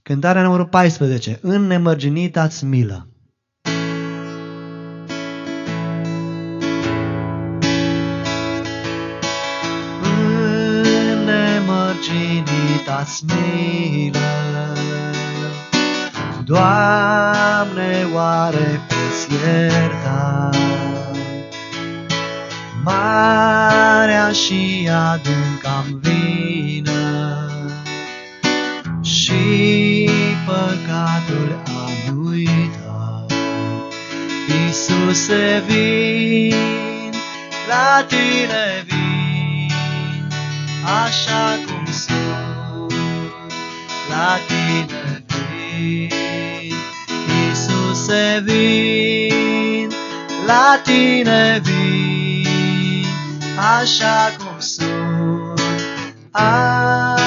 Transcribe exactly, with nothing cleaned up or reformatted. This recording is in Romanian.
Cântarea numărul paisprezece. În nemărginita-ți milă. În nemărginita-ți milă, Doamne, oare poți ierta marea și adânca-mi vină și păcatul am uitat. Iisuse, vin, la tine vin, așa cum sunt, la tine vin. Iisuse, vin, la tine vin, așa cum sunt.